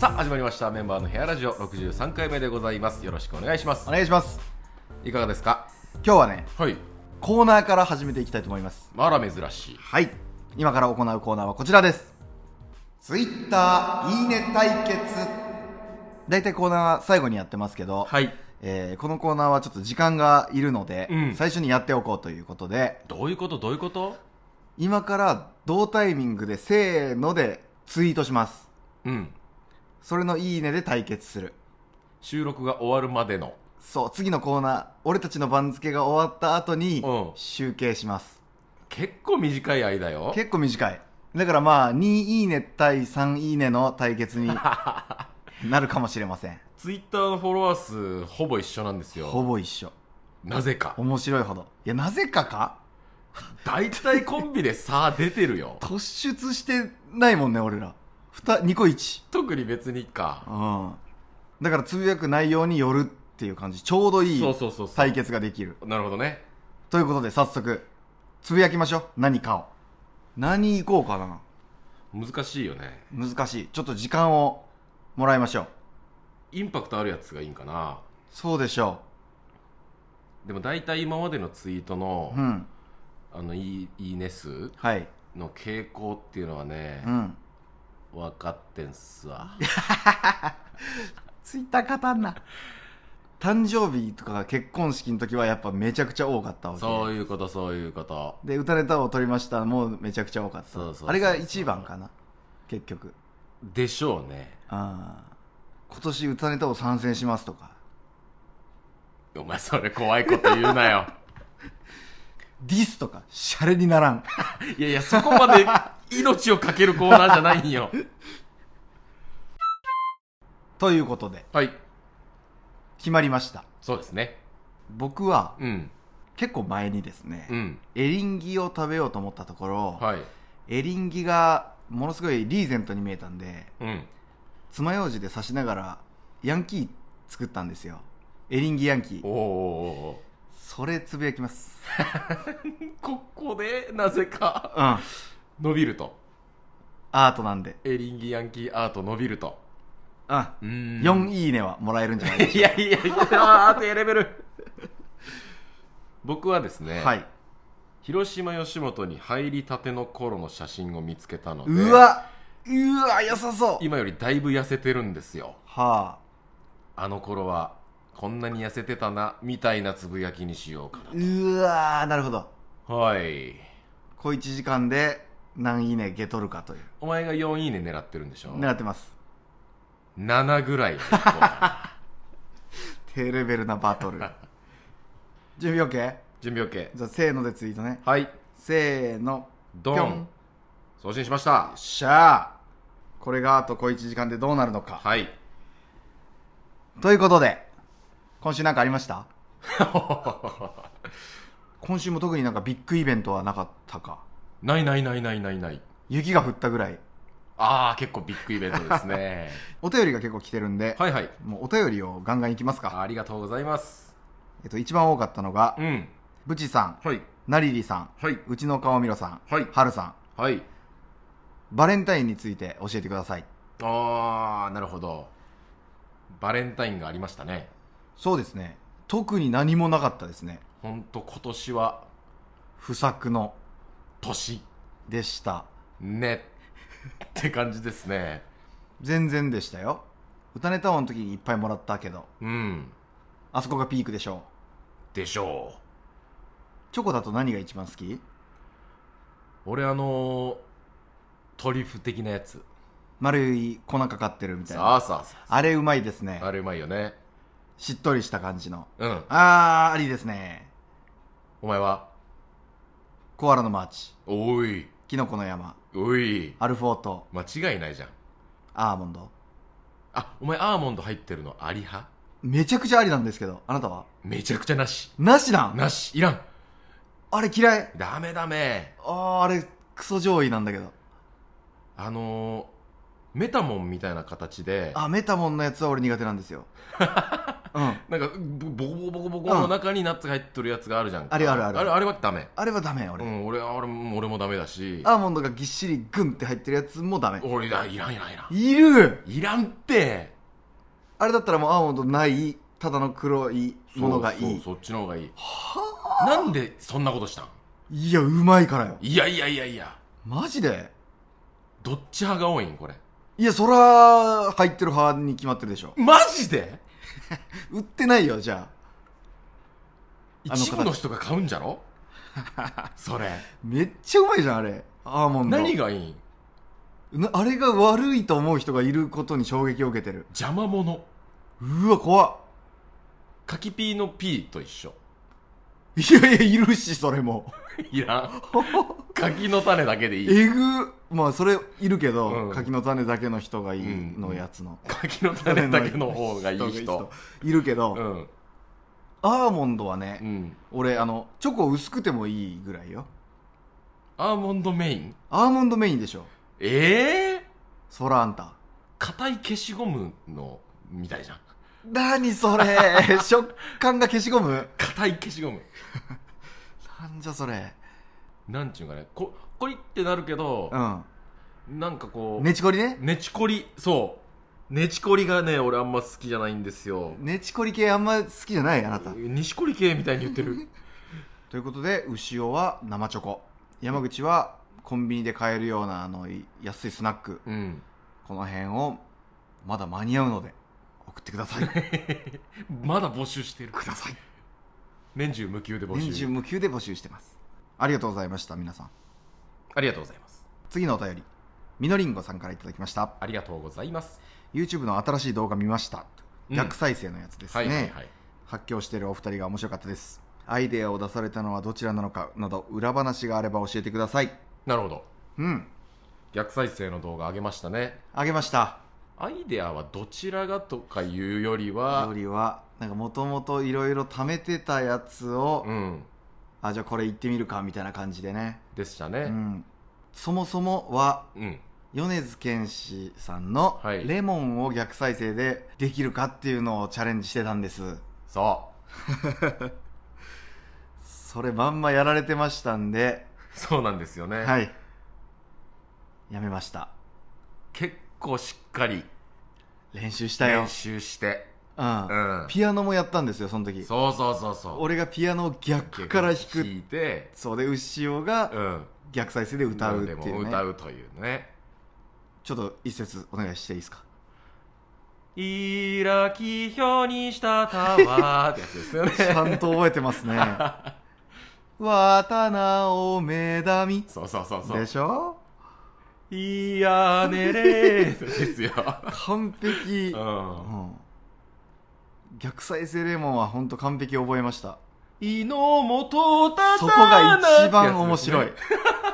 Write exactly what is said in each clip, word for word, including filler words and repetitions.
さあ始まりましたメンバーのヘアラジオろくじゅうさんかいめでございます。よろしくお願いします。 お願いします。 いかがですか？ 今日はね、 はい。 コーナーから始めていきたいと思います。 まだ珍しい。 はい、今から行うコーナーはこちらです。ツイッターいいね対決。だいたいコーナーは最後にやってますけど、 はい。 えーこのコーナーはちょっと時間がいるので、 うん最初にやっておこうということで、 どういうことどういうこと？ 今から同タイミングでせーのでツイートします。 うん。 それのいいねで対決する。 収録が終わるまでの。 そう、次のコーナー、俺たちの番付が終わった後にうん集計します。 結構短い間よ。 結構短い。だからまあにいいね対さんいいねの対決になるかもしれません。 ツイッターのフォロワー数ほぼ一緒なんですよ。 ほぼ一緒。 なぜか。 面白いほど。いや、なぜかか大体コンビで差出てるよ。 突出してないもんね、俺ら。にこいち。 特に別にか。 うん。だからつぶやく内容によるっていう感じ。ちょうどいいそうそうそうそう。 対決ができる。 なるほどね。 ということで早速、つぶやきましょう。何かを。何いこうかな。 難しいよね。 難しい。ちょっと時間をもらいましょう。 インパクトあるやつがいいんかな。 そうでしょでも大体今までのツイートの、 う。うん。 あのいいいいね数はい。 の傾向っていうのはね、 うん。 分かってんすわ。 ツイッター語んな。誕生日とか結婚式の時はやっぱめちゃくちゃ多かったわけ。 そういうことそういうこと。 で、歌ネタを取りましたもうめちゃくちゃ多かった。 そうそうそうそうあれが一番かな、結局。 でしょうね。 ああ。今年歌ネタを参戦しますとか。 お前それ怖いこと言うなよ。 ディスとかシャレにならん。 いやいや、そこまで命をかけるコーナーじゃないんよ。 ということではい、 決まりました。 そうですね。 僕はうん結構前にですね、 うんエリンギを食べようと思ったところ、 はいエリンギがものすごいリーゼントに見えたんで、 うん爪楊枝で刺しながらヤンキー作ったんですよ。エリンギヤンキー。 おーおーおーそれつぶやきます。 ここでなぜかうん。ア伸びると。 ートなんで。 エリンギヤンキーアート伸びると。 うん。 うーんよんいいねはもらえるんじゃないでしょいやいやいや、あー低レベル。僕はですね、 うか。はい。 広島吉本に入りたての頃の写真を見つけたので、 うわうわ良さそう。 今よりだいぶ痩せてるんですよ。 はあの頃はこんなに痩せてたなみたいなつぶやきにしようかあ。うわなるほど。 な。はい小いちじかんで何いいねゲ取るかという。 お前がよんいいね狙ってるんでしょ。 狙ってます。 ななぐらいは行こうか低レベルなバトル。準備 OK？ 準備 OK。 じゃあせーのでツイートね。 はいせーの。 ドンぴょん。 送信しました。 しゃあ。これがあと小いちじかんでどうなるのか。 はいということで、今週なんかありました？今週も特になんかビッグイベントはなかったか。 ないないないないないない。 雪が降ったぐらい。 ああ結構ビッグイベントですね。 お便りが結構来てるんで、 はいはい、 もうお便りをガンガンいきますか。 ありがとうございます。 えっと、一番多かったのが、 うんブチさん、 はいナリリさん、 はいうちの顔みろさん、 はいはるさん、 はい。 バレンタインについて教えてください。 ああなるほど。バレンタインがありましたね。 そうですね。特に何もなかったですね。 ほんと今年は不作の年でした。 ねって感じですね。 全然でしたよ。歌ネタ王の時にいっぱいもらったけど、 うんあそこがピークでしょでしょう。 う。チョコだと何が一番好き？ 俺あのー、トリュフ的なやつ。 丸い粉かかってるみたいな。 さあさあさあれうまいですね。 ああれうまいよね。 しっとりした感じの。 うん。 あー、ありですね。 お前は？ コアラのマーチ、 おいキノコの山、 おいアルフォート、 間違いないじゃん。 アーモンド。 あお前アーモンド入ってるのあり派？ めちゃくちゃありなんですけど、あなたは？ めちゃくちゃなし。 なしなん？ なしいらん。 あれ嫌い。 ダメダメ。 あー、あれクソ上位なんだけど。 あのー、メタモンみたいな形であ、メタモンのやつは俺苦手なんですよ。 うん、 なんかボコボコボコボコの中にナッツが入ってるやつがあるじゃんか、 あれあるあるあれあれはダメ。 あれはダメ俺、 うん、俺あれも俺もダメだし、 アーモンドがぎっしりグンって入ってるやつもダメ。 俺だいらんいらんいらんいるいらんって。 あれだったらもうアーモンドないただの黒いものがいい。 そうそう、そっちの方がいい。はあ、なんでそんなことしたん？ いや、うまいからよ。 いやいやいやいや、 マジで？ どっち派が多いんこれ？ いや、そら入ってる派に決まってるでしょ。 マジで？ 売ってないよ。じゃあ一部の人が買うんじゃろそれめっちゃうまいじゃんあれ、アーモンド。 何がいいん？ なあれが悪いと思う人がいることに衝撃を受けてる。 邪魔者。 うわ怖っ。 柿ピーの P と一緒。 いやいや、いるしそれもいらん柿の種だけでいい。 えぐ。まあそれいるけど、 うん、 柿の種だけの人がいいのやつの、 うん、柿の種だけの方がいい人いるけど、 うん、 アーモンドはね、 うん、 俺あのチョコ薄くてもいいぐらいよ。 アーモンドメイン？ アーモンドメインでしょ。 ええー、 そらあんた硬い消しゴムのみたいじゃん。 何それ食感が消しゴム？ 硬い消しゴムなんじゃそれ。 なんちゅうかね、こコリってなるけど、 うん、 なんかこうねちこりね。 ねちこり、そうねちこりがね俺あんま好きじゃないんですよ。 ねちこり系あんま好きじゃない？あなた西こり系みたいに言ってるということで、牛尾は生チョコ、山口はコンビニで買えるようなあの安いスナック、 うん、 この辺をまだ間に合うので送ってくださいまだ募集してる。 ください。 年中無休で募集。 年中無休で募集してます。ありがとうございました。皆さんありがとうございます。 次のお便り、みのりんごさんからいただきました。 ありがとうございます。 YouTube の新しい動画見ました、うん、逆再生のやつですね、はいはいはい、発狂しているお二人が面白かったです。アイデアを出されたのはどちらなのかなど裏話があれば教えてください。 なるほど。 うん、 逆再生の動画上げましたね。 上げました。 アイデアはどちらがとかいうよりはよりはなんかもともといろいろ貯めてたやつを、うん、あじゃあこれ行ってみるかみたいな感じでね。 でしたね、 うん、そもそもは、うん、米津玄師さんのレモンを逆再生でできるかっていうのをチャレンジしてたんです。 そうそれまんまやられてましたんで。 そうなんですよね。 はい、やめました。 結構しっかり練習したよ。 練習して、 うんうん、ピアノもやったんですよその時。 そうそうそうそう。 俺がピアノを逆から弾く、 弾いて、 そうで牛尾が逆再生で歌うっていうね、 でも歌うというね。 ちょっと一節お願いしていいですか。 イラキ表にしたタワーってやつですよね。 ちゃんと覚えてますね。渡直めだみ。 そうそうそうそう。 でしょ。 いやねれーですよ。 完璧、 うんうん、逆再生レモンは本当完璧覚えました。 井の元たたそこが一番面白い、ね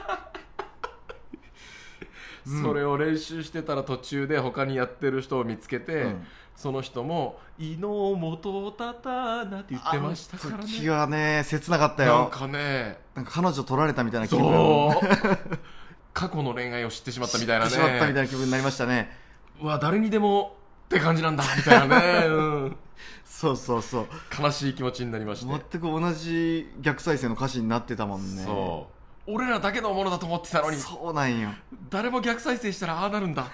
うん、それを練習してたら途中で他にやってる人を見つけて、うん、その人も井の元たたなって言ってましたからね。 時はね切なかったよ。 なんかね、 なんか彼女取られたみたいな気分。 そう過去の恋愛を知ってしまったみたいなね。知ってしまったみたいな気分になりましたね。 うわ誰にでもって感じなんだみたいなね、うん、 そうそうそう。 悲しい気持ちになりまして。 全く同じ逆再生の歌詞になってたもんね。 そう俺らだけのものだと思ってたのに。 そうなんよ。 誰も逆再生したらああなるんだ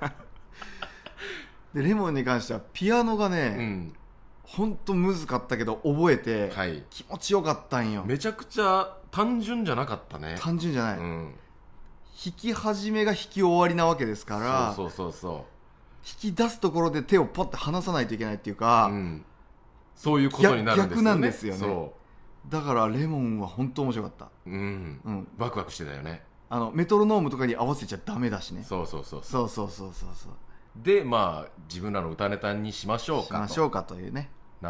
でレモンに関してはピアノがね、うん、ほんと難かったけど覚えて、はい、気持ちよかったんよ。 めちゃくちゃ単純じゃなかったね。 単純じゃない、 うん、 弾き始めが弾き終わりなわけですから。 そうそうそうそう。 弾き出すところで手をポッて離さないといけないっていうか、うん、 そういうことになるんですよね。 逆なんですよね。 そうだからレモンは本当面白かった、 うんうん、ワクワクしてたよね。 あのメトロノームとかに合わせちゃダメだしね。 そうそうそうそうそうそうそうそう。 でまあ自分らの歌ネタにしましょうかとしましょうかというねなって、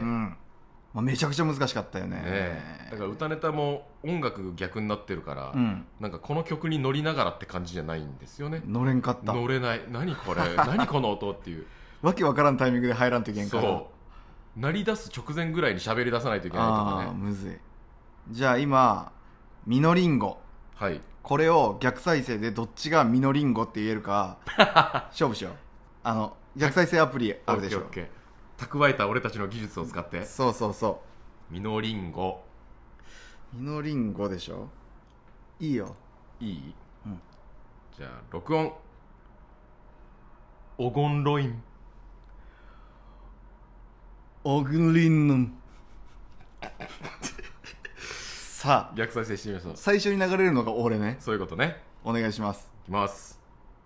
うんまあ、めちゃくちゃ難しかったよ ね, ねだから歌ネタも音楽逆になってるから、うん、なんかこの曲に乗りながらって感じじゃないんですよね。 乗れんかった。 乗れない。何これ何この音っていうわけわからんタイミングで入らんといけんから。 そう鳴り出す直前ぐらいに喋り出さないといけないとかね。 あむずい。じゃあ今ミノリンゴ、はい、これを逆再生でどっちがミノリンゴって言えるか勝負しよう。あの逆再生アプリあるでしょ。 蓄えた俺たちの技術を使ってそうそうそみのりんごうみのりんごでしょ。いいよ。 いい、 うん、 じゃあ録音。オゴンロインオグリンヌさあ逆再生してみましょう。 最初に流れるのが俺ね。 そういうことね。 お願いします。 いきます。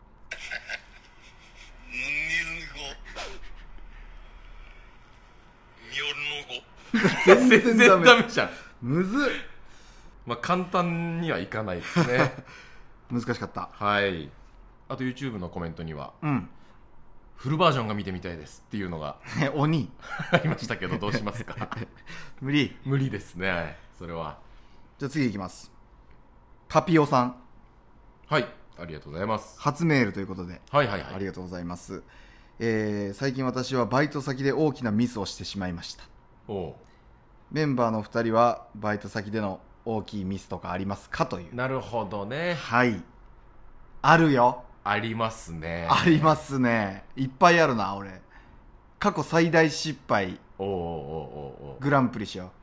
全然ダメじゃん。 むずっ。 まあ簡単にはいかないですね。 難しかった。 はい。あと YouTube のコメントには、 うん、 フルバージョンが見てみたいですっていうのが鬼ありましたけど、どうしますか？ 無理無理ですね、それは。 じゃあ次いきます。パピオさん。 はい、ありがとうございます。 初メールということで、 はいはいはい、 ありがとうございます。えー、最近私はバイト先で大きなミスをしてしまいました。 おメンバーのふたりはバイト先での大きいミスとかありますかという。 なるほどね。 はい、あるよ。 ありますね。 ありますね。いっぱいあるな。俺過去最大失敗おおおおおグランプリしよ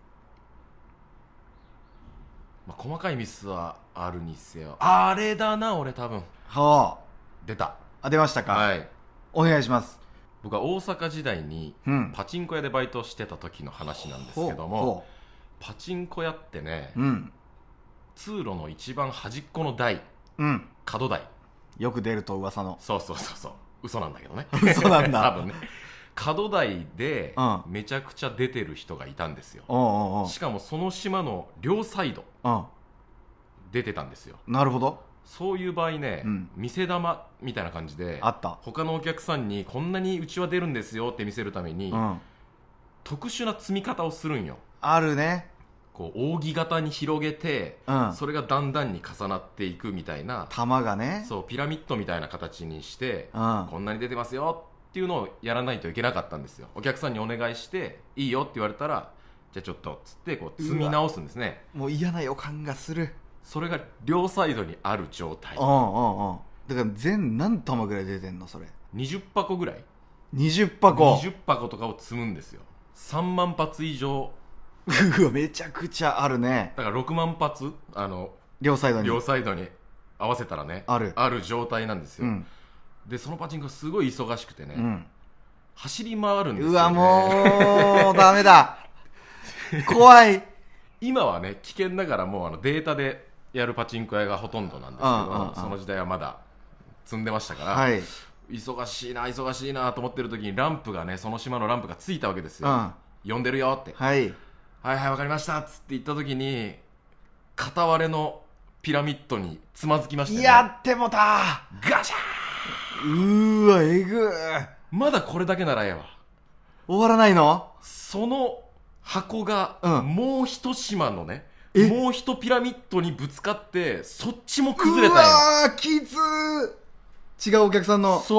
う、まあ、細かいミスはあるにせよ。あれだな、俺多分。 はあ、 出た。 あ、出ましたか。 はい、 お願いします。 僕は大阪時代にパチンコ屋でバイトしてた時の話なんですけども、パチンコ屋ってね、 うん、 通路の一番端っこの台、 うん、 角台、 よく出ると噂の。 そうそうそうそう、嘘なんだけどね。 嘘なんだ。 多分ね、角台でうんめちゃくちゃ出てる人がいたんですよ。 おうおうおう、 しかもその島の両サイドうん出てたんですよ。 なるほど。 そういう場合ね、 うん、 見せ玉みたいな感じであった。 他のお客さんにこんなにうちは出るんですよって見せるために、 うん、 特殊な積み方をするんよ。 あるね。 こう扇形に広げて、 うん、 それがだんだんに重なっていくみたいな、 玉がね、 そうピラミッドみたいな形にして、 うん、 こんなに出てますよっていうのをやらないといけなかったんですよ。お客さんにお願いしていいよって言われたら、じゃあちょっとっつってこう積み直すんですね。 もう嫌な予感がする。 それが両サイドにある状態。 うんうんうん。だから全何玉ぐらい出てんのそれ。 にじゅっぱこぐらい、 にじゅっぱこ、 にじゅっぱことかを積むんですよ。さんまん発以上。 うわ、めちゃくちゃあるね。 だからろくまん発、あの両サイドに両サイドに合わせたらね、 あるある状態なんですよ、 うん、 でそのパチンコすごい忙しくてね、 うん、 走り回るんですよね。 うわ、もうダメだ。怖い。 今はね危険ながらもうあのデータでやるパチンコ屋がほとんどなんですけど、 うんうんうん、 その時代はまだ積んでましたから、 はい、 忙しいな忙しいなと思ってる時にランプがね、その島のランプがついたわけですよ、 うん、 呼んでるよって、 はい、 はいはいわかりましたっつって言った時に、片割れのピラミッドにつまずきましたね。 やってもた。 ガシャー。うーわ、えぐー。 まだこれだけならええわ。 終わらないの？ その箱が、 うん、 もう一島のね、もう一ピラミッドにぶつかって、そっちも崩れたんよ。 うわー、きつー。違うお客さんの。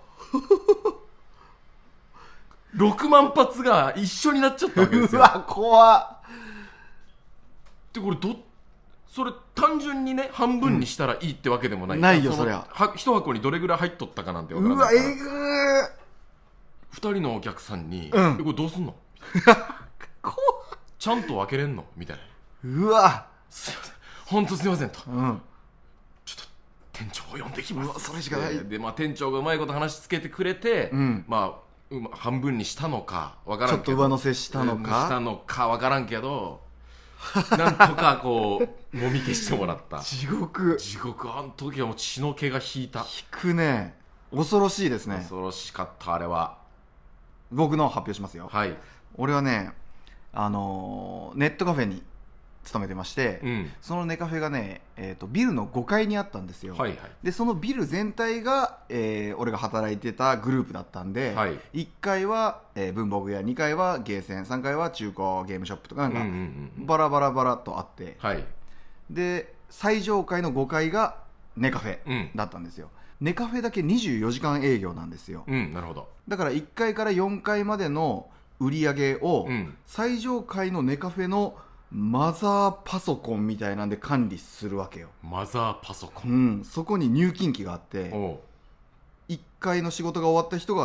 そうろくまん発が一緒になっちゃったわけですよ。 うわ、怖っ。 でこれどそれ単純にね半分にしたらいいってわけでもない、 うん、ないよそそりゃ。 は一箱にどれぐらい入っとったかなんてわからうわ、 ないから、 えぐー。 ふたりのお客さんに、 うん、 えこれどうすんのちゃんと分けれんのみたいな。 うわ、 すいません、本当すいませんと、 うん、 ちょっと店長を呼んできます。うわそれしかない。 で、まあ、店長がうまいこと話しつけてくれて、 うん、 まあうま半分にしたのか分からんけど、 ちょっと上乗せしたのか、 したのか分からんけどなんとかこうもみ消してもらった。 地獄地獄。あの時はもう血の気が引いた。引くね。恐ろしいですね。 恐ろしかったあれは。 僕の発表しますよ。 はい。 俺はね、あのー、ネットカフェに勤めてまして、 うん、そのネカフェがね、えーと、ビルのごかいにあったんですよ、 はいはい、 でそのビル全体が、えー、俺が働いてたグループだったんで、 はい、 いっかいは、えー、文房具屋、にかいはゲーセン、さんがいは中古ゲームショップとかなんか、うんうんうん、バラバラバラとあって、はい、で最上階のごかいがネカフェだったんですよ、うん、ネカフェだけにじゅうよじかん営業なんですよ、 うん、なるほど。 だからいっかいからよんかいまでの売り上げを、うん、最上階のネカフェのマザーパソコンみたいなんで管理するわけよ。 マザーパソコン、 うん、そこに入金機があって、いっかいの仕事が終わった人が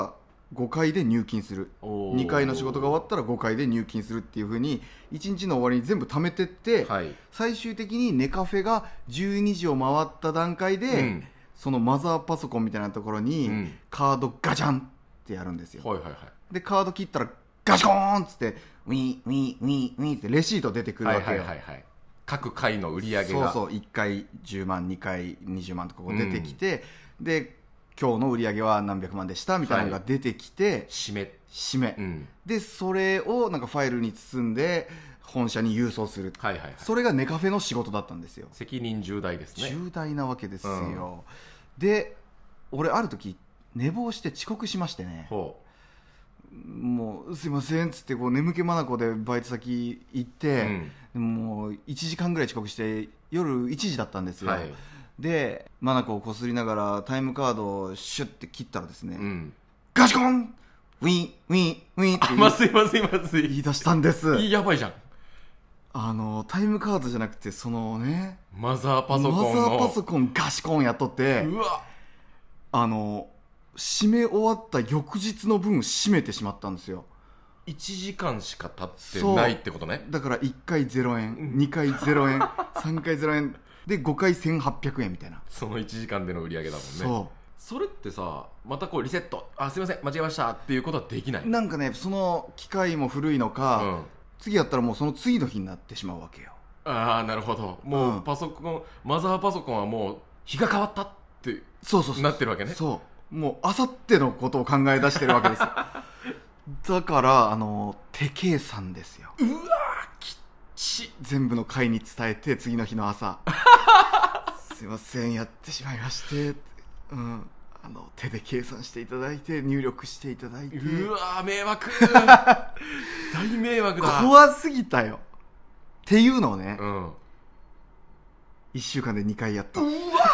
ごかいで入金する、にかいの仕事が終わったらごかいで入金するっていう風にいちにちの終わりに全部貯めてって、はい、最終的にネカフェがじゅうにじを回った段階で、うん、そのマザーパソコンみたいなところにカードガチャンってやるんですよ、はいはいはい、でカード切ったらガシコーンっつってウィンウィンウィンウィンってレシート出てくるわけよ、はいはいはいはい、 各回の売り上げがそうそういっかいじゅうまんにかいにじゅうまんとかこう出てきて、うん、で今日の売り上げは何百万でしたみたいなのが出てきて、はい、 締め締め、うん、でそれをなんかファイルに包んで本社に郵送する、はいはいはい、それがネカフェの仕事だったんですよ。 責任重大ですね。 重大なわけですよ、うん、で俺ある時寝坊して遅刻しましてね、ほうもうすいませんっつってこう眠気まなこでバイト先行って、うん、もういちじかんぐらい遅刻して夜いちじだったんですよ、はい、でマナコをこすりながらタイムカードをシュッて切ったらですね、うん、ガシコンウィンウィンウィンってまずいまずいまずい言い出したんです。 やばいじゃん。 あのタイムカードじゃなくてそのねマザーパソコンのマザーパソコンガシコンやっとって、うわあの締め終わった翌日の分締めてしまったんですよ。 いちじかんしか経ってないってことね。 だからいっかいゼロえん、うん、にかいゼロえんさんかいゼロえんでごかいせんはっぴゃくえんみたいな、 そのいちじかんでの売り上げだもんね。 そうそれってさまたこうリセットあすいません間違えましたっていうことはできない。 なんかねその機械も古いのか、うん、次やったらもうその次の日になってしまうわけよ。 ああなるほど。もうパソコン、うん、マザーパソコンはもう日が変わったってそうそうそうなってるわけね。 そうもうあさってのことを考え出してるわけですよだからあの手計算ですよ。 うわきっち全部の会に伝えて次の日の朝すいませんやってしまいまして、うん、あの手で計算していただいて入力していただいて、 うわ迷惑大迷惑だ。 怖すぎたよっていうのをね、うん、いっしゅうかんでにかいやった。うわ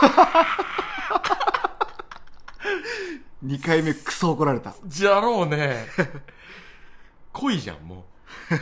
にかいめクソ怒られた。 じゃろうね濃いじゃんもう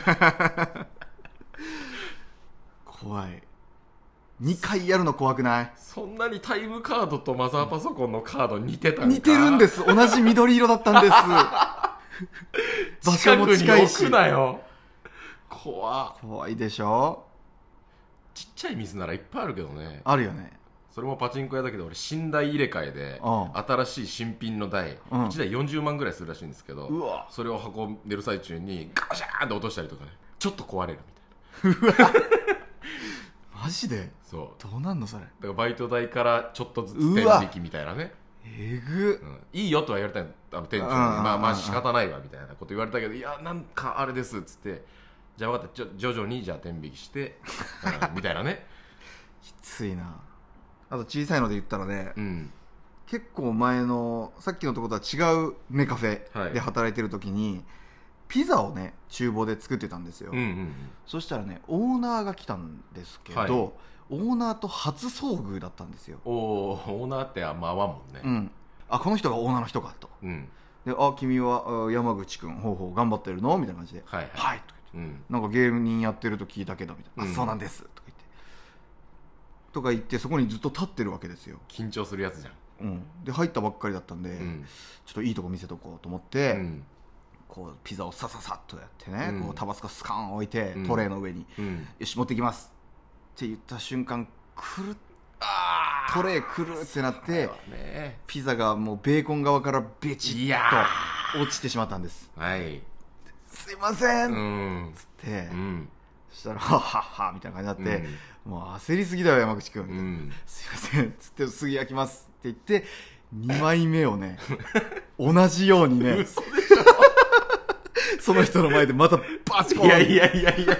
怖い。にかいやるの怖くない？ そんなにタイムカードとマザーパソコンのカード似てたんか？ 似てるんです。同じ緑色だったんです場所も近いし。 近くに置くなよ。怖怖いでしょ。 ちっちゃいミスならいっぱいあるけどね。 あるよね。 それもパチンコ屋だけど俺新台入れ替えで新しい新品の台、うん、いちだいよんじゅうまんぐらいするらしいんですけど、うわそれを運んでる最中にガシャーンって落としたりとかね、ちょっと壊れるみたいなマジで？ そうどうなんのそれ。だからバイト代からちょっとずつ天引きみたいなね。 えぐ、 うん、いいよとは言われたあの店長に、まあまあ仕方ないわみたいなこと言われたけど、いやなんかあれですっつって、じゃあ分かった徐々にじゃあ天引きして、うん、みたいなねきついな。あと小さいので言ったらね、うん、結構前のさっきのところとは違うネカフェで働いてる時に、はい、ピザをね厨房で作ってたんですよ、うんうんうん、そしたらねオーナーが来たんですけど、はい、オーナーと初遭遇だったんですよ。 おオーナーってあんま合わんもんね、 うん、あこの人がオーナーの人かと、うん、であ君は山口君ほうほう頑張ってるのみたいな感じではい、はい、とか言って、うん、なんかゲーム人やってると聞いたけどみたいな、うん、あそうなんですとか言ってとか言ってそこにずっと立ってるわけですよ。 緊張するやつじゃん、 うん、で入ったばっかりだったんで、うん、ちょっといいとこ見せとこうと思って、うん、こうピザをサササッとやってね、うん、こうタバスコスカーン置いて、うん、トレーの上に、うん、よし持ってきますって言った瞬間くるっあトレーくるってなって、ね、ピザがもうベーコン側からベチッと落ちてしまったんです。はいすいません、うん、つって、うん、そしたらはっはっはみたいな感じになって、うん、もう焦りすぎだよ山口君、うん、すいませんつって次焼きますって言ってにまいめをね同じようにね嘘でしょその人の前でまたバチコン。いやいやいやいや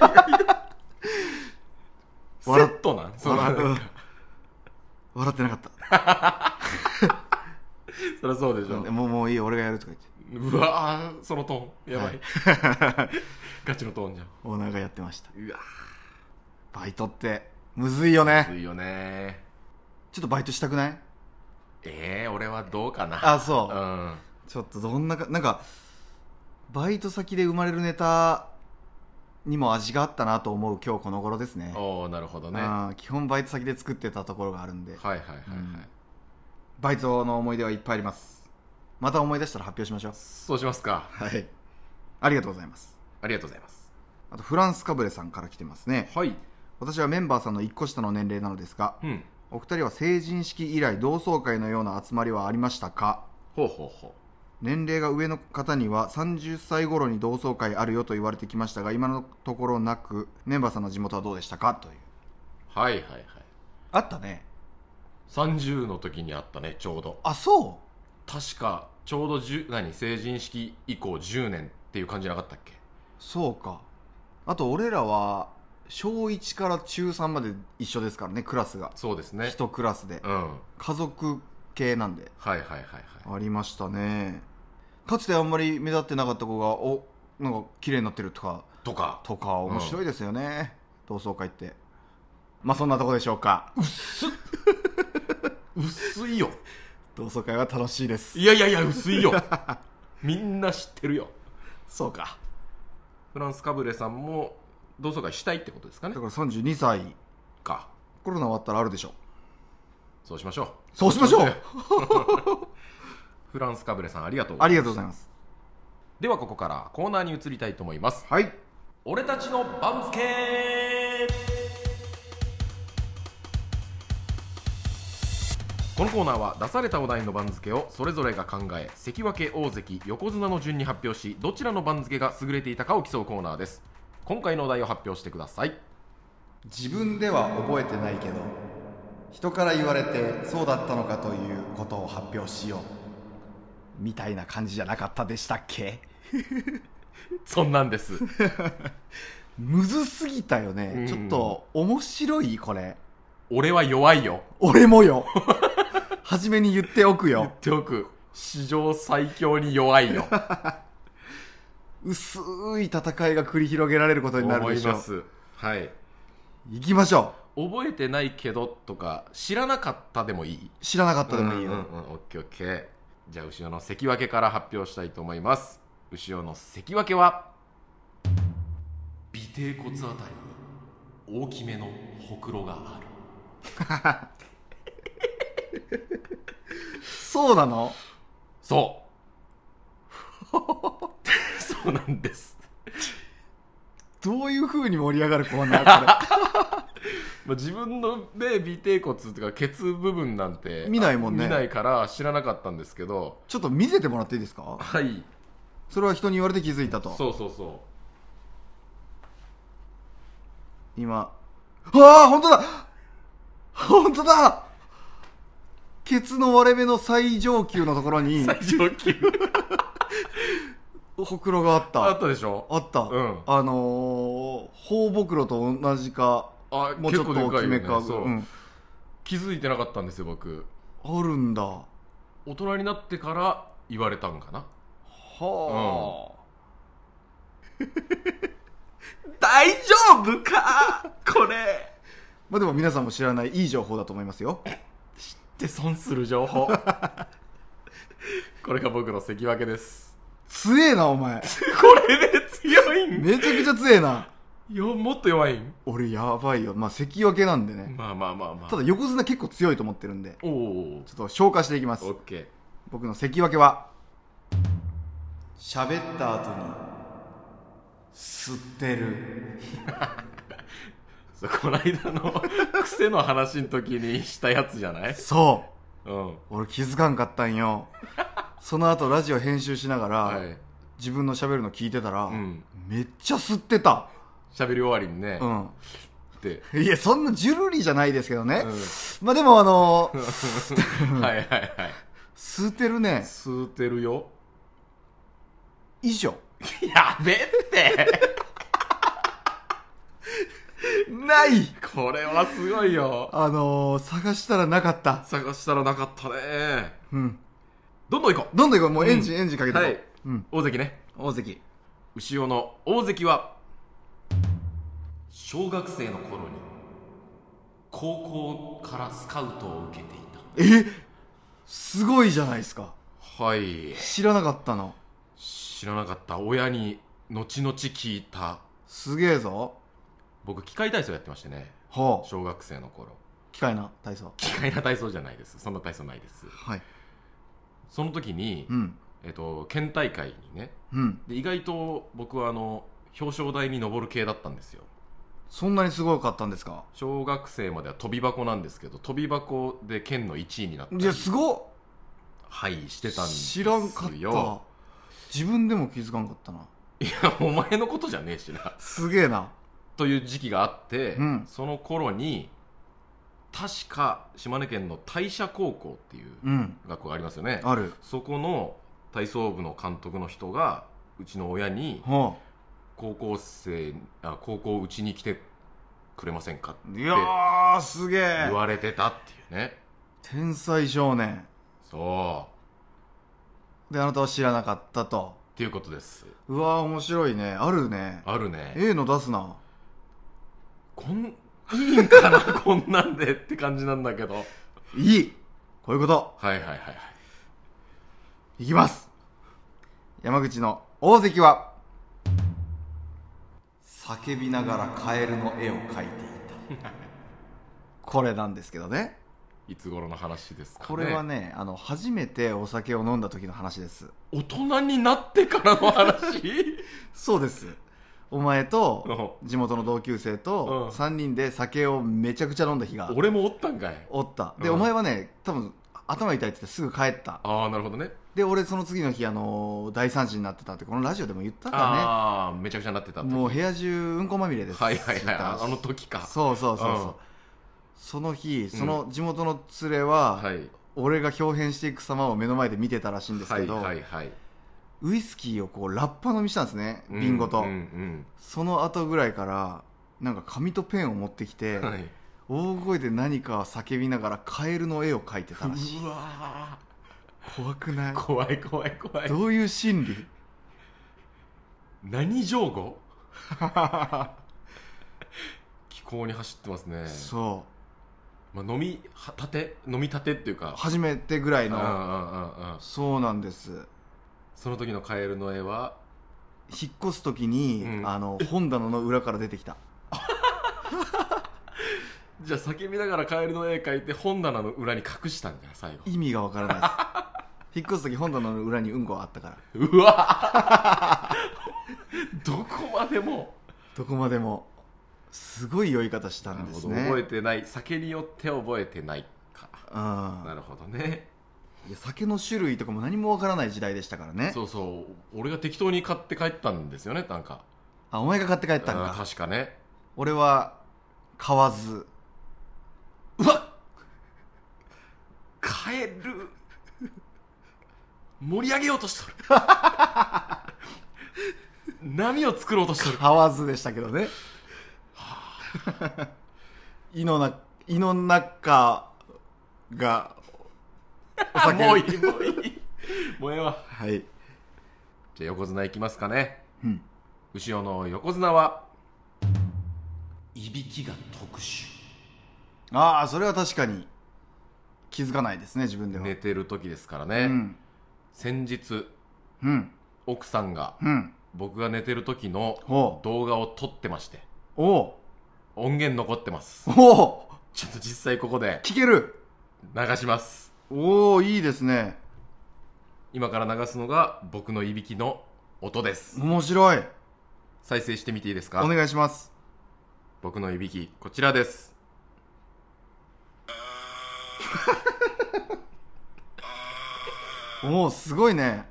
セットなんそ笑, うん、笑ってなかったそりゃそうでしょ。 もうもういいよ俺がやるとか言ってうわーそのトーンやばい、はい、ガチのトーンじゃん。 オーナーがやってました。うわバイトってむずいよね。 むずいよね。 ちょっとバイトしたくない？ えー、俺はどうかな。 あそう、うん、ちょっとどんなかなんかバイト先で生まれるネタにも味があったなと思う今日この頃ですね。 おーなるほどね。 基本バイト先で作ってたところがあるんで、 はいはいはいはい、うん、 バイトの思い出はいっぱいあります。 また思い出したら発表しましょう。 そうしますか。 はい、ありがとうございます。 ありがとうございます。 あとフランスかぶれさんから来てますね。 はい。 私はメンバーさんのいっこ下の年齢なのですが、 うん、 お二人は成人式以来同窓会のような集まりはありましたか？ ほうほうほう。 年齢が上の方にはさんじゅっさい頃に同窓会あるよと言われてきましたが、今のところなく、メンバーさんの地元はどうでしたかという。 はいはいはい。 あったね。 さんじゅうの時にあったね、ちょうど。 あ、そう。 確かちょうどじゅ何成人式以降じゅうねんっていう感じなかったっけ？ そうか。あと俺らはしょういちからちゅうさんまで一緒ですからね、クラスが。 そうですね、 一クラスで、 うん、 家族系なんで。 はいはいはいはい。 ありましたね。かつてあんまり目立ってなかった子がおなんか綺麗になってるとかとかとか面白いですよね、うん、同窓会って。まあそんなとこでしょうか。 薄っ薄いよ。 同窓会は楽しいです。 いやいやいや薄いよみんな知ってるよ。 そうか。 フランスかぶれさんも同窓会したいってことですかね。 だからさんじゅうにさいか。 コロナ終わったらあるでしょ。 そうしましょう。 そうしましょうフランスかぶれさんありがとうありがとうございます。 ではここからコーナーに移りたいと思います。 はい。 俺たちの番付。このコーナーは出されたお題の番付をそれぞれが考え、関脇、大関、横綱の順に発表し、どちらの番付が優れていたかを競うコーナーです。今回のお題を発表してください。 自分では覚えてないけど人から言われてそうだったのかということを発表しようみたいな感じじゃなかったでしたっけ？ そんなんですむずすぎたよね、うん、ちょっと面白い。これ俺は弱いよ。 俺もよ初めに言っておくよ。 言っておく。史上最強に弱いよ薄い戦いが繰り広げられることになるでしょう。 思います。はい、 行きましょう。覚えてないけどとか知らなかったでもいい？ 知らなかったでもいいよ。 うんうんうん、オッケーオッケー。じゃあ後ろの関脇から発表したいと思います。後ろの関脇は尾てい骨あたりに大きめのほくろがあるそうなの？ そうそうなんです。 どういう風に盛り上がるコーナーこれまあ自分のね尾てい骨とかケツ部分なんて見ないもんね。 見ないから知らなかったんですけど、 ちょっと見せてもらっていいですか？ はい。 それは人に言われて気づいたと。 そうそうそう。 今、ああ本当だ本当だ。ケツの割れ目の最上級のところに最上級ほくろがあった。 あったでしょ。 あった、うん、あのー、頬袋と同じか、 あ、 もうちょっと大きめか、 そう、うん、気づいてなかったんですよ僕。 あるんだ。 大人になってから言われたんかな。はあ、うん、大丈夫かこれ。 まあでも皆さんも知らないいい情報だと思いますよ。 知って損する情報これが僕の関脇です。 強えなお前これで強いん？ めちゃくちゃ強えな。 よ、もっと弱いん？ 俺やばいよ。まあ関脇なんでね。 まあまあまあまあ。 ただ横綱結構強いと思ってるんで、 おお、 ちょっと消化していきます。 オッケー。 僕の関脇は喋った後に吸ってるこの間の癖の話の時にしたやつじゃない？ そう、 うん、 俺気づかんかったんよその後ラジオ編集しながら、はい、自分の喋るの聞いてたら、うん、めっちゃ吸ってた。 喋り終わりにね、 うん、 でいやそんなジュルリじゃないですけどね、うん、まあでもあのー、はいはいはい、 吸ってるね。 吸ってるよ。 以上。 やべってないこれはすごいよ。 あのー、探したらなかった。 探したらなかったね。 うん。 どんどん行こう。 どんどん行こう。もうエンジン、うん、エンジンかけてこう。 はい、うん、大関ね。 大関。 牛尾の大関は小学生の頃に高校からスカウトを受けていた。 え、すごいじゃないですか。 はい。 知らなかったの。 知らなかった。親に後々聞いた。 すげえぞ。 僕機械体操やってましてね、 はあ、 小学生の頃。 機械な体操？ 機械な体操じゃないです。そんな体操ないです。 はい。 その時に、うんえっと、県大会にね、うん、で意外と僕はあの表彰台に上る系だったんですよ。 そんなにすごかったんですか？ 小学生までは跳び箱なんですけど、跳び箱で県のいちいになったり、 いやすごっ、 はいしてたんですよ。 知らんかった。自分でも気づかんかったな。 いやお前のことじゃねえしな。 すげえな。 という時期があって、うん、その頃に確か島根県の大社高校っていう学校がありますよね、 うん、ある。 そこの体操部の監督の人がうちの親に、はあ、高校生あ高校うちに来てくれませんかっていやーすげえ言われてたっていうね。 天才少年。 そうであなたは知らなかったとっていうことです。 うわー面白いね。あるね。 あるね。 ええの出すな。 こんいいんかなこんなんでって感じなんだけど。 いい、こういうこと。 はいはいはいはい。 いきます。山口の大関は叫びながらカエルの絵を描いていたこれなんですけどね。 いつ頃の話ですかね。 これはね、あの初めてお酒を飲んだ時の話です。 大人になってからの話そうです。お前と地元の同級生とさんにんで酒をめちゃくちゃ飲んだ日が。 俺もおったんかい。 おったで、うん、お前はね多分頭痛いって言ってすぐ帰った。 ああなるほどね。 で俺その次の日、あのー、大惨事になってたってこのラジオでも言ったかね。 ああめちゃくちゃなってた。 もう部屋中うんこまみれです。 はいはいはい、あの時か。 そうそうそうそう、うん、その日その地元の連れは、うんはい、俺が豹変していく様を目の前で見てたらしいんですけど、はいはいはい、ウイスキーをこうラッパ飲みしたんですね、瓶ごと、うんうんうん、その後ぐらいからなんか紙とペンを持ってきて、はい、大声で何か叫びながらカエルの絵を描いてたらしい。 うわ怖くない？ 怖い怖い怖い。 どういう心理？ 何情語気候に走ってますね。 そう、 まあ、飲みたて飲みたてっていうか初めてぐらいの。ああああそうなんです。 その時のカエルの絵は引っ越す時に、うん、あの本棚の裏から出てきたじゃあ叫びながらカエルの絵描いて本棚の裏に隠したんじゃ最後。 意味がわからないです引っ越す時本棚の裏にうんこがあったから。 うわどこまでもどこまでもすごい酔い方したんですね。 覚えてない。酒によって覚えてないか。あなるほどね。 いや酒の種類とかも何もわからない時代でしたからね。 そうそう、俺が適当に買って帰ったんですよね。なんかあお前が買って帰ったんか。 確かね。 俺は買わず。 うわっカエル盛り上げようとしとる波を作ろうとしとる。 買わずでしたけどね胃のな胃の中がお酒もういいもういいもうええわ。 はい、 じゃあ横綱いきますかね、 うん、 牛尾の横綱はいびきが特殊。 ああそれは確かに気づかないですね自分では。 寝てる時ですからね、うん、先日、 うん、 奥さんが、 うん、 僕が寝てる時の動画を撮ってまして、 お音源残ってます。 おちょっと実際ここで聞ける流します。 おおいいですね。 今から流すのが僕のいびきの音です。 面白い。 再生してみていいですか？ お願いします。 僕のいびきこちらですおおすごいね。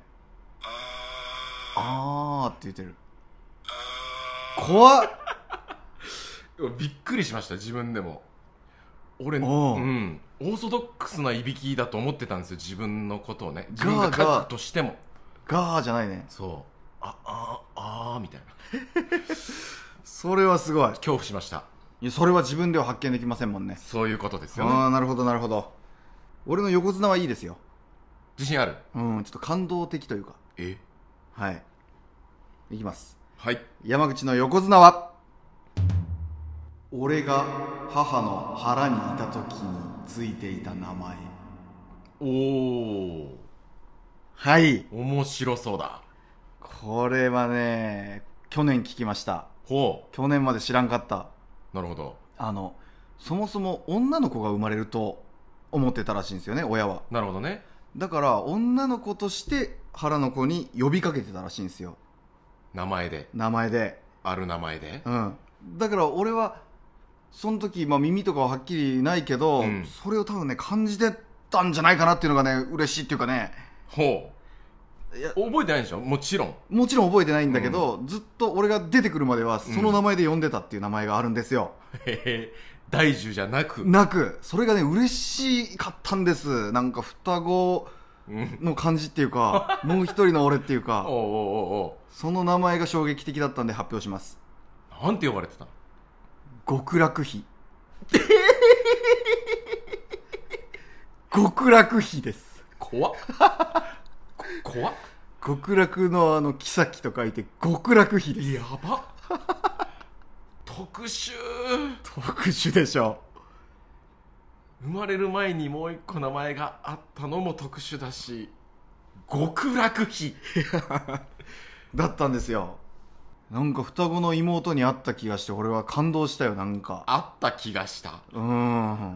あーって言ってる。怖っびっくりしました自分でも。俺、うん、オーソドックスないびきだと思ってたんですよ自分のことをね。自分が書くとしてもガーじゃないね。 そうあああーみたいなそれはすごい恐怖しました。 いやそれは自分では発見できませんもんね。 そういうことですよね。 ああなるほどなるほど。俺の横綱はいいですよ。 自信ある？ うんちょっと感動的というか。 えはいいきます。 はい。 山口の横綱は俺が母の腹にいた時についていた名前。 おおはい面白そうだ。 これはね去年聞きました。 ほう去年まで知らんかった。 なるほど。 あのそもそも女の子が生まれると思ってたらしいんですよね親は。 なるほどね。 だから女の子として原の子に呼びかけてたらしいんですよ。 名前で名前である名前で、 うん、だから俺はその時、まあ、耳とかははっきりないけど、うん、それを多分ね感じてたんじゃないかなっていうのがね嬉しいっていうかね。 ほう。いや覚えてないでしょ。もちろんもちろん覚えてないんだけど、うん、ずっと俺が出てくるまではその名前で呼んでたっていう名前があるんですよ、 うん、へへ大樹じゃなくなくそれがね嬉しかったんです。なんか双子の感じっていうか、うん、もう一人の俺っていうかおうおうおう、その名前が衝撃的だったんで発表します。 なんて呼ばれてたの？ 極楽妃極楽妃です。 怖っ怖っ。 極楽のあの妃と書いて極楽妃です。 やば特殊特殊でしょ。 生まれる前にもう一個名前があったのも特殊だし、極楽妃だったんですよ。なんか双子の妹に会った気がして俺は感動したよ。なんか会った気がした。 うん、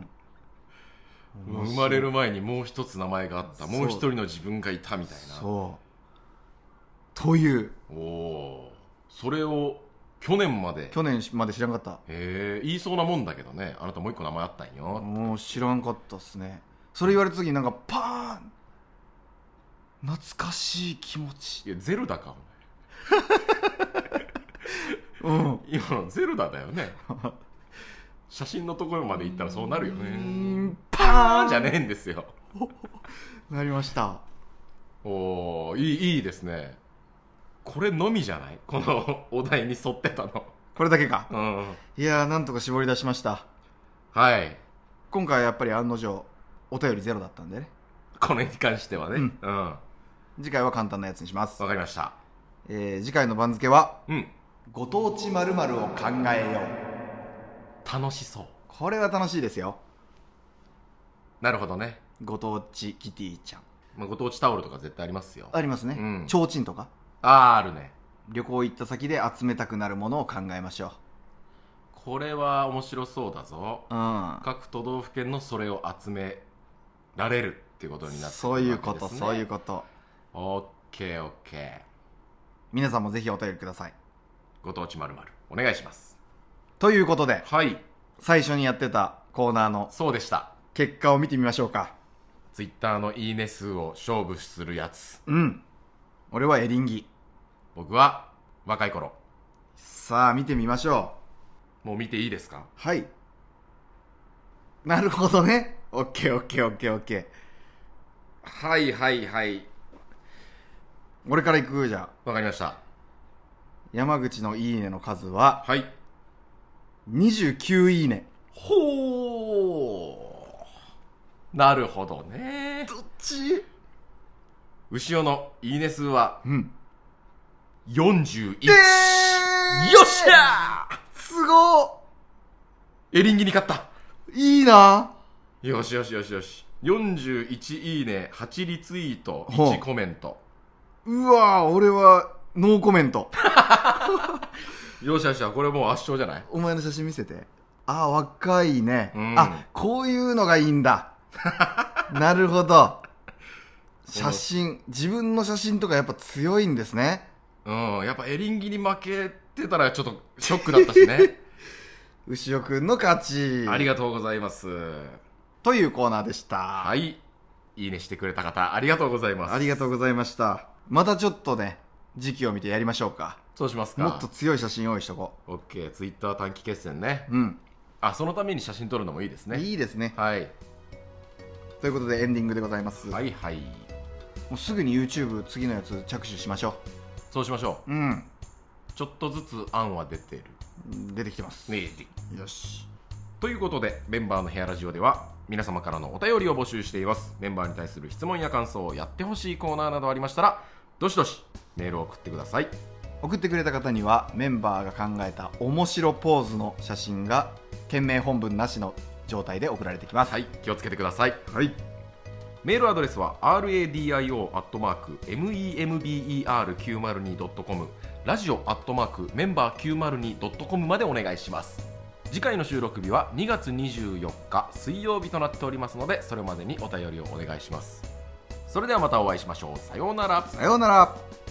生まれる前にもう一つ名前があった、もう一人の自分がいたみたいな。 そうという。 おお、それを去年まで去年まで知らんかった。 へえ、言いそうなもんだけどね。あなたもう一個名前あったんよ。 もう知らんかったっすね。それ言われた時になんかパーン懐かしい気持ち。 いやゼルダかお前うん、 今のゼルダだよね写真のところまで行ったらそうなるよね。 うんパーンじゃねえんですよなりました。 おー、いい、いいですね。これのみじゃない？このお題に沿ってたのこれだけか。 うん、 いやーなんとか絞り出しました。 はい。 今回はやっぱり案の定お便りゼロだったんでね、 これに関してはね。うん、うん、 次回は簡単なやつにします。 わかりました。 えー、次回の番付は、 うん、 ご当地〇〇を考えよう。 楽しそう。 これは楽しいですよ。 なるほどね。 ご当地キティちゃん、 まあ、ご当地タオルとか絶対ありますよ。 ありますね、うん、提灯とか。 あー、あるね。 旅行行った先で集めたくなるものを考えましょう。 これは面白そうだぞ、 うん、 各都道府県のそれを集められるっていうことになってるわけですね。 そういうこと、そういうこと。 オッケーオッケー。 皆さんもぜひお便りください。 ご当地〇〇お願いします。 ということで、 はい、 最初にやってたコーナーのそうでした結果を見てみましょうか。 ツイッターのいいね数を勝負するやつ。 うん、俺はエリンギ、 僕は若い頃。 さあ見てみましょう。もう見ていいですか？ はい。なるほどね。オッケーオッケーオッケーオッケー。 はいはいはい。 俺からいく。じゃあわかりました。 山口のいいねの数は、 はい、 にじゅうきゅういいね。 ほー、なるほどね。 どっち？ 牛尾のいいね数は、 うん、 よんじゅういち、 えー、 よっしゃー、 すごっ。 エリンギに勝った。 いいな。 よしよしよしよし。よんじゅういちいいね、はちリツイート、いちコメント。 うわー、俺はノーコメントよしよし、これもう圧勝じゃない？ お前の写真見せて。あー、若いね、うん、あ、こういうのがいいんだなるほど。写真、自分の写真とかやっぱ強いんですね。 うん、やっぱエリンギに負けてたらちょっとショックだったしね牛尾くんの勝ち。 ありがとうございます。 というコーナーでした。 はい、いいねしてくれた方ありがとうございます。 ありがとうございました。またちょっとね時期を見てやりましょうか。 そうしますか。 もっと強い写真用意しとこう。 OK、 ツイッター短期決戦ね。 うん、 あ、そのために写真撮るのもいいですね。 いいですね。 はい。 ということでエンディングでございます。 はいはい。 もうすぐに YouTube 次のやつ着手しましょう。 そうしましょう。うん、 ちょっとずつ案は出てる。 出てきてますね。 よし。 ということでメンバーの部屋ラジオでは皆様からのお便りを募集しています。メンバーに対する質問や感想、やってほしいコーナーなどありましたらどしどしメールを送ってください。 送ってくれた方にはメンバーが考えた面白ポーズの写真が件名本文なしの状態で送られてきます。 はい、気をつけてください。 はい。 メールアドレスは ラディオ アットマーク メンバーきゅうまるに ドットコム ラジオ アットマーク メンバーきゅうまるに ドットコム までお願いします。次回の収録日はにがつにじゅうよっか水曜日となっておりますので、それまでにお便りをお願いします。 それではまたお会いしましょう。さようなら。 さようなら。